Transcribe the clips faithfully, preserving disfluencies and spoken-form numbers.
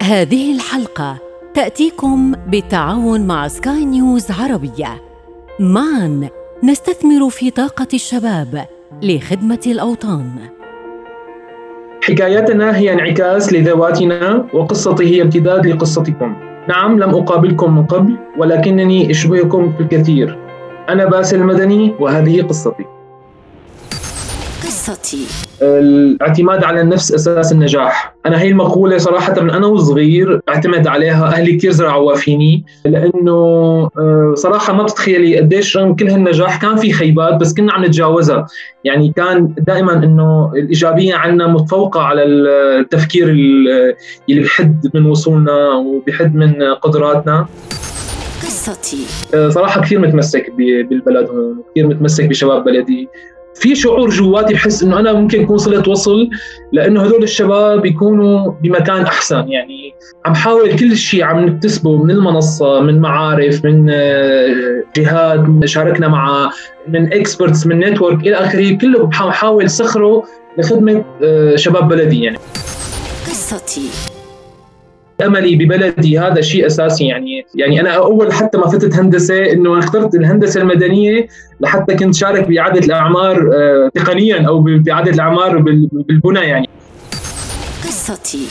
هذه الحلقة تأتيكم بالتعاون مع سكاي نيوز عربية. معاً نستثمر في طاقة الشباب لخدمة الأوطان. حكايتنا هي انعكاس لذواتنا، وقصتي هي امتداد لقصتكم. نعم، لم أقابلكم من قبل، ولكنني أشبهكم في الكثير. أنا باسل المدني، وهذه قصتي. قصتي. الاعتماد على النفس أساس النجاح. أنا هاي المقولة صراحة من أنا وصغير اعتمد عليها. أهلي كتير زرعوا فيني، لأنه صراحة ما بتتخيلي قديش رغم كل هالنجاح كان في خيبات، بس كنا عم نتجاوزها. يعني كان دائما إنه الإيجابية عنا متفوقة على التفكير اللي بحد من وصولنا وبحد من قدراتنا. قصتي. صراحة كثير متمسك بالبلد هون، كثير متمسك بشباب بلدي. في شعور جواتي بحس إنه أنا ممكن أكون صلت وصل، لأنه هدول الشباب يكونوا بمكان أحسن. يعني عم حاول كل شيء عم نكتسبه من المنصة، من معارف، من جهات شاركنا مع، من إكسبرتس، من نتورك إلى آخره، كله بحاول سخره لخدمة شباب بلدي. يعني قصتي. أملي ببلدي هذا شيء أساسي. يعني يعني أنا أول حتى ما فتت هندسة إنه اخترت الهندسة المدنية لحتى كنت شارك بإعادة الأعمار تقنيا أو بإعادة الأعمار بالبناء. يعني قصتي.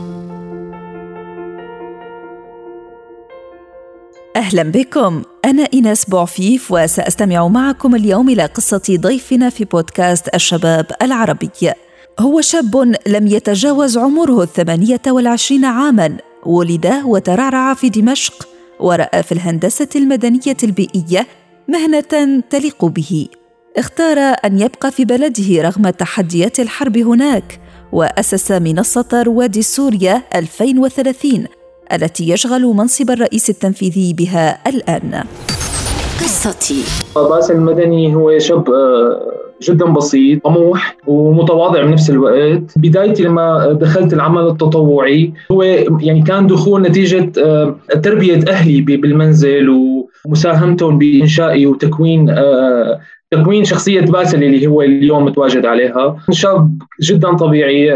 أهلا بكم، أنا إيناس بوعفيف، وسأستمع معكم اليوم إلى قصة ضيفنا في بودكاست الشباب العربي. هو شاب لم يتجاوز عمره الثمانية والعشرين عاماً، ولد وترعرع في دمشق، ورأى في الهندسة المدنية البيئية مهنة تليق به. اختار أن يبقى في بلده رغم تحديات الحرب هناك، وأسس منصة رواد سوريا ألفين وثلاثين التي يشغل منصب الرئيس التنفيذي بها الآن. قصتي. باسل المدني هو شاب جدا بسيط، طموح ومتواضع بنفس الوقت. بدايتي لما دخلت العمل التطوعي هو يعني كان دخول نتيجة تربية أهلي بالمنزل ومساهمتهم بإنشائي وتكوين تكوين شخصية باسل اللي هو اليوم متواجد عليها. شاب جدا طبيعي،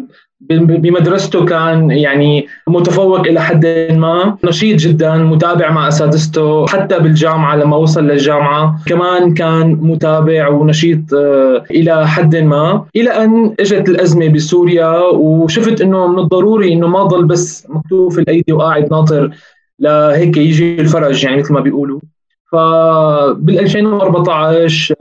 بمدرسته كان يعني متفوق إلى حد ما، نشيط جدا، متابع مع أساتذته. حتى بالجامعة لما وصل للجامعة كمان كان متابع ونشيط إلى حد ما، إلى أن اجت الأزمة بسوريا، وشفت إنه من الضروري إنه ما ضل بس مكتوف الأيدي وقاعد ناطر لهيك يجي الفرج، يعني مثل ما بيقولوا. فبال ألفين وأربعة عشر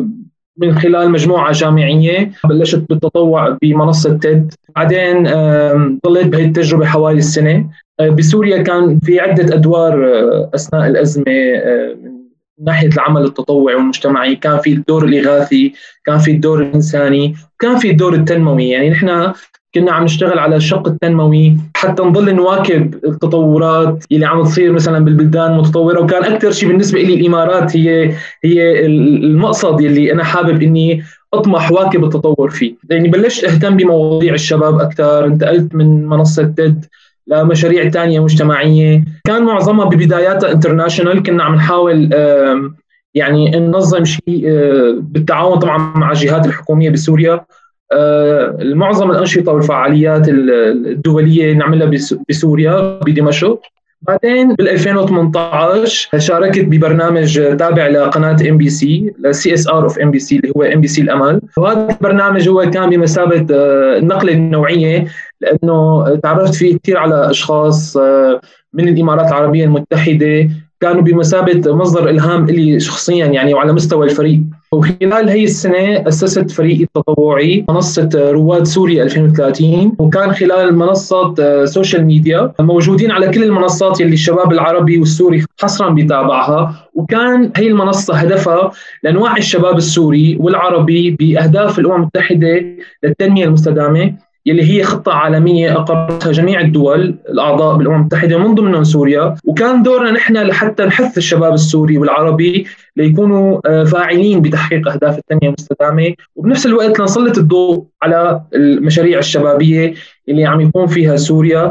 من خلال مجموعة جامعية بلشت بالتطوع بمنصة تيد. بعدين ضليت بهي التجربة حوالي السنة. بسوريا كان في عدة أدوار أثناء الأزمة من ناحية العمل التطوعي والمجتمعي. كان في الدور الإغاثي، كان في الدور الإنساني، كان في الدور التنموي. يعني نحن كنا عم نشتغل على الشق التنموي حتى نضل نواكب التطورات اللي عم تصير مثلا بالبلدان المتطورة. وكان أكثر شيء بالنسبة لي الإمارات هي هي المقصد اللي أنا حابب إني أطمح واكب التطور فيه. يعني بلشت أهتم بمواضيع الشباب أكثر، انتقلت من منصة تيد لمشاريع تانية مجتمعية، كان معظمها ببداياتها انترناشنال. كنا عم نحاول يعني ننظم شيء بالتعاون طبعا مع الجهات الحكومية بسوريا. المعظم الأنشطة والفعاليات الدولية نعملها بسوريا بدمشق. بعدين بال ألفين وثمانية عشر شاركت ببرنامج تابع لقناة إم بي سي، السي إس آر أوف إم بي سي اللي هو إم بي سي الأمل. وهذا البرنامج هو كان بمثابة النقلة النوعية، لأنه تعرفت فيه كثير على أشخاص من الإمارات العربية المتحدة كانوا بمثابة مصدر إلهام لي شخصيا يعني وعلى مستوى الفريق. وخلال هي السنة أسست فريقي التطوعي منصة رواد سوريا ألفين وثلاثين، وكان خلال منصة سوشيال ميديا موجودين على كل المنصات اللي الشباب العربي والسوري حصرا بيتابعها. وكان هي المنصة هدفها لنوعي الشباب السوري والعربي بأهداف الأمم المتحدة للتنمية المستدامة، يلي هي خطة عالمية أقرتها جميع الدول الأعضاء بالأمم المتحدة من ضمنهم سوريا. وكان دورنا نحن لحتى نحث الشباب السوري والعربي ليكونوا فاعلين بتحقيق أهداف التنمية المستدامة، وبنفس الوقت نسلط الضوء على المشاريع الشبابية اللي عم يكون فيها سوريا.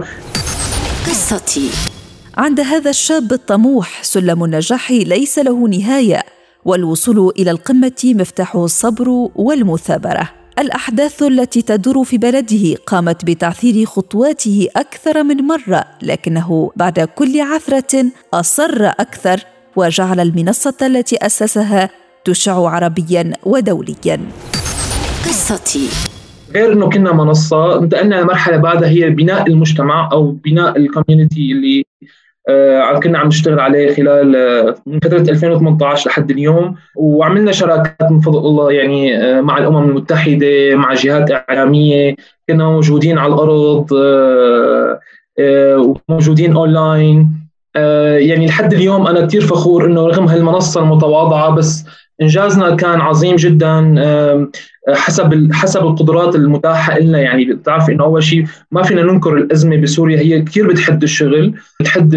قصتي. عند هذا الشاب الطموح سلم النجاح ليس له نهاية، والوصول إلى القمة مفتاح الصبر والمثابرة. الأحداث التي تدور في بلده قامت بتعثير خطواته أكثر من مرة، لكنه بعد كل عثرة أصر أكثر وجعل المنصة التي أسسها تشع عربياً ودولياً. قصتي. غير انه كنا منصه، انتقلنا لمرحله بعدها هي بناء المجتمع او بناء الكوميونتي اللي آه كنا عم نشتغل عليه خلال آه من فتره ألفين وثمانية عشر لحد اليوم، وعملنا شراكات من فضل الله يعني آه مع الامم المتحده، مع جهات اعلاميه، كنا موجودين على الارض آه آه وموجودين اونلاين. آه يعني لحد اليوم انا كثير فخور انه رغم هالمنصه المتواضعه بس انجازنا كان عظيم جدا آه حسب حسب القدرات المتاحه لنا. يعني بتعرفي انه اول شيء ما فينا ننكر الازمه بسوريا، هي كثير بتحد الشغل، بتحد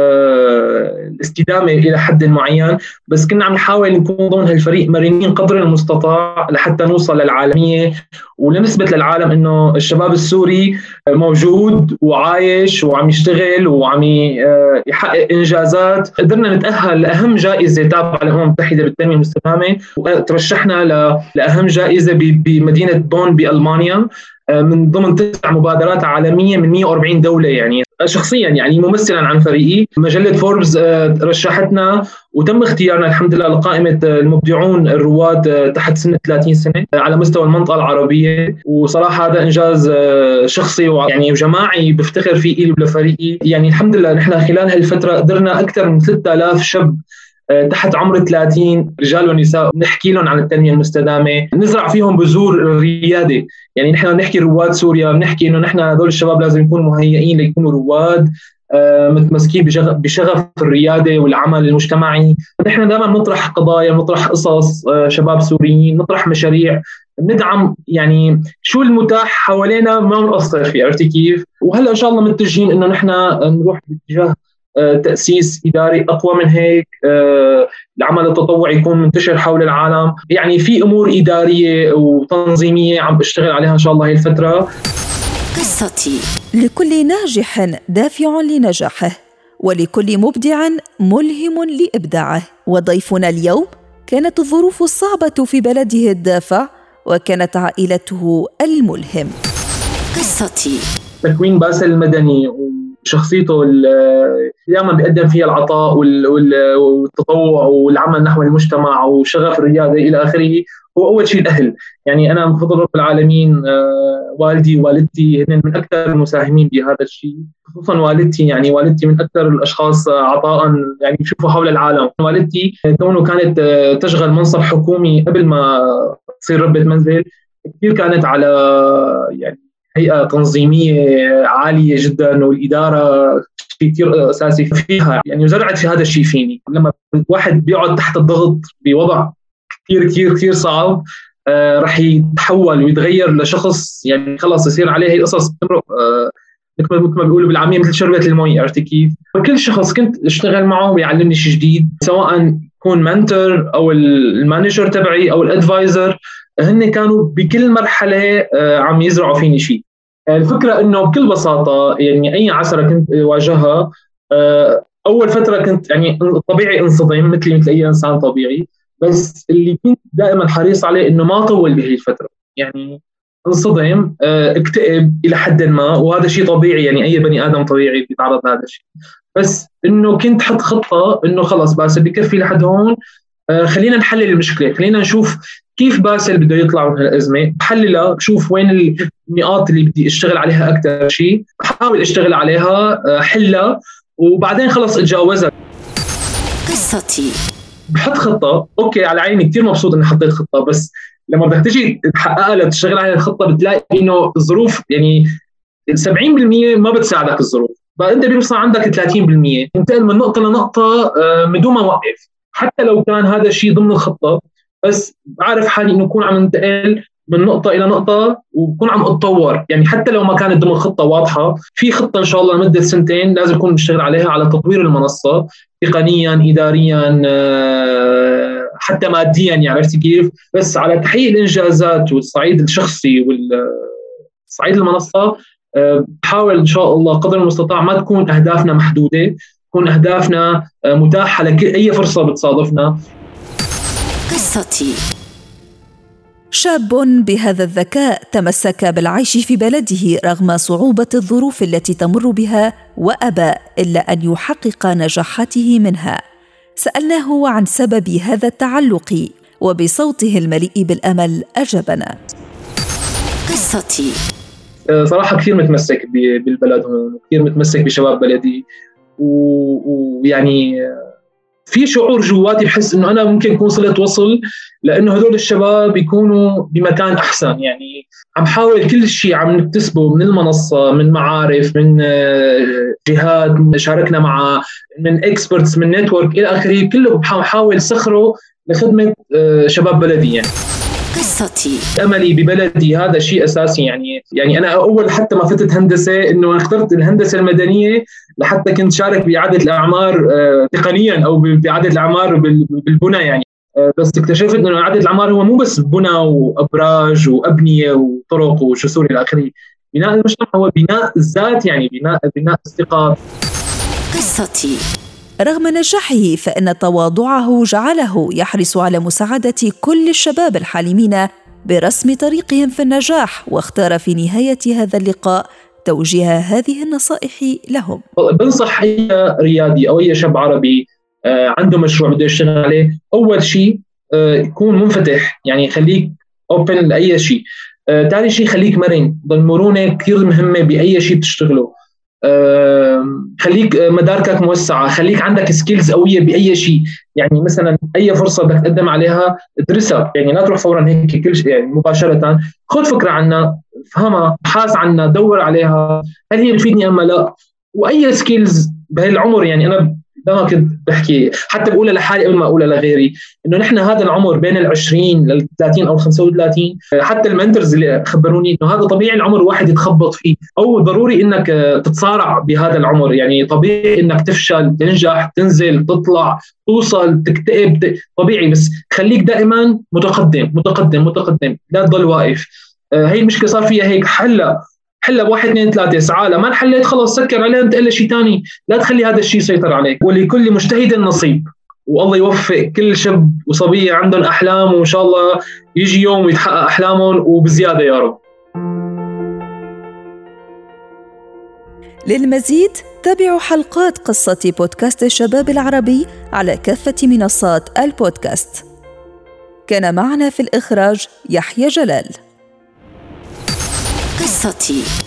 الاستدامه الى حد معين، بس كنا عم نحاول نكون ضمن هالفريق مرنين قدر المستطاع لحتى نوصل للعالميه ولنثبت للعالم انه الشباب السوري موجود وعايش وعم يشتغل وعم يحقق انجازات. قدرنا نتاهل لاهم جائزه تابعه للامم المتحده بالتنميه المستدامه، وترشحنا لاهم جائزه بمدينه بون بالمانيا من ضمن تسع مبادرات عالميه من مئة وأربعين دوله. يعني شخصيا يعني ممثلا عن فريقي مجله فوربس رشحتنا وتم اختيارنا الحمد لله لقائمه المبدعون الرواد تحت سن ثلاثين سنه على مستوى المنطقه العربيه. وصراحه هذا انجاز شخصي ويعني وجماعي بفتخر فيه إلي ولفريقي. يعني الحمد لله نحن خلال هالفتره قدرنا اكثر من ثلاثة آلاف شاب تحت عمر ثلاثين رجال ونساء نحكي لهم عن التنمية المستدامة، نزرع فيهم بذور الريادة. يعني نحن نحكي رواد سوريا، بنحكي إنه نحن هذول الشباب لازم يكونوا مهيئين ليكونوا رواد آه متمسكين بشغف الريادة والعمل المجتمعي. نحن دائما نطرح قضايا، نطرح قصص آه شباب سوريين، نطرح مشاريع، ندعم يعني شو المتاح حوالينا ما نقصر فيه. عرفتي كيف؟ وهلا إن شاء الله متجهين إنه نحن نروح باتجاه تأسيس إداري أقوى من هيك، العمل التطوعي يكون منتشر حول العالم. يعني في أمور إدارية وتنظيمية عم بشتغل عليها إن شاء الله هاي الفترة. قصتي. لكل ناجح دافع لنجاحه، ولكل مبدع ملهم لإبداعه. وضيفنا اليوم كانت الظروف الصعبة في بلده الدافع، وكانت عائلته الملهم. قصتي. تكوين باسل المدني شخصيته دائما بيقدم فيها العطاء والتطوع والعمل نحو المجتمع وشغف الرياضة إلى آخره. هو أول شيء الأهل. يعني أنا بفضل رب العالمين والدي ووالدتي هن من أكثر المساهمين بهذا الشيء، خصوصا والدتي. يعني والدتي من أكثر الأشخاص عطاء يعني بشوفوا حول العالم. والدتي كونه كانت تشغل منصب حكومي قبل ما تصير ربة منزل، كثير كانت على يعني هيئة تنظيمية عالية جدا، والإدارة شيء كثير أساسي فيها. يعني وزرعت في هذا الشيء فيني. لما الواحد بيقعد تحت الضغط بوضع كثير كثير كثير صعب آه رح يتحول ويتغير لشخص يعني خلص يصير عليه هي القصص بتمرق آه مثل ما بيقولوا بالعامية مثل شربة المي. عرفتي كيف؟ وكل شخص كنت اشتغل معه ويعلمني شيء جديد، سواء يكون منتور أو المانجر تبعي أو الادفايزر، هن كانوا بكل مرحلة آه عم يزرعوا فيني شيء. الفكرة إنه بكل بساطة يعني أي عثرة كنت واجهها آه أول فترة كنت يعني طبيعي انصدم مثلي مثل أي إنسان طبيعي، بس اللي كنت دائما حريص عليه إنه ما أطول بهذه الفترة. يعني انصدم آه اكتئب إلى حد ما، وهذا شيء طبيعي. يعني أي بني آدم طبيعي بيتعرض لهذا الشيء، بس إنه كنت حط خطة إنه خلص باسل بكفي لحد هون. آه خلينا نحلل المشكلة، خلينا نشوف كيف باسل بده يطلع من هالأزمة، بحللها، شوف وين النقاط اللي بدي اشتغل عليها أكثر شيء، بحاول اشتغل عليها حلها، وبعدين خلص اتجاوزها. قصتي. بحط خطة، أوكي على عيني، كتير مبسوط إني حطيت خطة، بس لما بدك تجي تحققها لتشتغل على الخطة بتلاقي إنه الظروف يعني سبعين بالمئة ما بتساعدك الظروف، بقى أنت بيوصل عندك ثلاثين بالمئة تنتقل من نقطة لنقطة من دون ما وقف. حتى لو كان هذا الشيء ضمن الخطة، بس بعرف حالي إنه أكون عم ننتقل من نقطة إلى نقطة وبكون عم أتطور. يعني حتى لو ما كانت ضمن خطة واضحة، في خطة إن شاء الله لمدة سنتين لازم نكون نشتغل عليها على تطوير المنصة تقنيا، إداريا، حتى ماديا. يعني عرفتي كيف؟ بس على تحقيق الإنجازات والصعيد الشخصي والصعيد المنصة بحاول إن شاء الله قدر المستطاع ما تكون أهدافنا محدودة، تكون أهدافنا متاحة لأي فرصة بتصادفنا. قصتي. شاب بهذا الذكاء تمسك بالعيش في بلده رغم صعوبة الظروف التي تمر بها، وأبى إلا أن يحقق نجاحاته منها. سألناه عن سبب هذا التعلق، وبصوته المليء بالأمل أجابنا: قصتي. صراحة كثير متمسك بالبلد هون، كثير متمسك بشباب بلدي، ويعني في شعور جواتي بحس إنه أنا ممكن أكون صلت وصل لأنه هذول الشباب يكونوا بمكان أحسن. يعني عم حاول كل شيء عم نكتسبه من المنصة، من معارف، من جهات شاركنا مع، من إكسبرتس، من نتورك إلى آخره، كله بحاول سخره لخدمة شباب بلدي. يعني قصتي. أملي ببلدي هذا شيء أساسي. يعني يعني أنا أول حتى ما فتت هندسة إنه اخترت الهندسة المدنية لحتى كنت شارك بإعادة الأعمار تقنيا أو بإعادة الأعمار بالبناء. يعني بس اكتشفت إنه إعادة الأعمار هو مو بس بناء وأبراج وأبنية وطرق وجسور إلى آخره. بناء المجتمع هو بناء الذات، يعني بناء بناء الثقة. قصتي. رغم نجاحه فإن تواضعه جعله يحرص على مساعدة كل الشباب الحالمين برسم طريقهم في النجاح، واختار في نهاية هذا اللقاء توجيه هذه النصائح لهم. بنصح أي ريادي أو أي شاب عربي عنده مشروع بده يشتغل عليه، أول شيء يكون منفتح، يعني خليك أوبن لأي شيء. ثاني شيء خليك مرن، ضل مرونة كثير مهمة بأي شيء بتشتغله. خليك مداركك موسعة، خليك عندك سكيلز قوية بأي شيء. يعني مثلا أي فرصة بدك تقدم عليها ادرسها، يعني لا تروح فورا هيك كل شيء يعني مباشرة. خذ فكرة عنها، فهمها، بحاث عنها، دور عليها، هل هي بتفيدني أم لا. وأي سكيلز بهالعمر، يعني أنا دائما كنت بحكي حتى بقولها لحالي قبل ما أقولها لغيري، إنه نحن هذا العمر بين العشرين للثلاثين أو خمسة وثلاثين، حتى المنتورز اللي خبروني إنه هذا طبيعي العمر واحد يتخبط فيه، أو ضروري إنك تتصارع بهذا العمر. يعني طبيعي إنك تفشل، تنجح، تنزل، تطلع، توصل، تكتئب، طبيعي. بس خليك دائما متقدم متقدم متقدم، لا تضل واقف. هاي المشكلة صار فيها هيك، حلها حلها بواحد اثنين ثلاثة، سعالة ما انحلت خلاص سكر عليها، انتقل لشيء تاني. لا تخلي هذا الشيء يسيطر عليك. ولكل مجتهد نصيب، والله يوفق كل شاب وصبية عندهم أحلام، وإن شاء الله يجي يوم ويتحقق أحلامهم وبزيادة يا رب. للمزيد تابعوا حلقات قصة بودكاست الشباب العربي على كافة منصات البودكاست. كان معنا في الإخراج يحيى جلال. قصتي.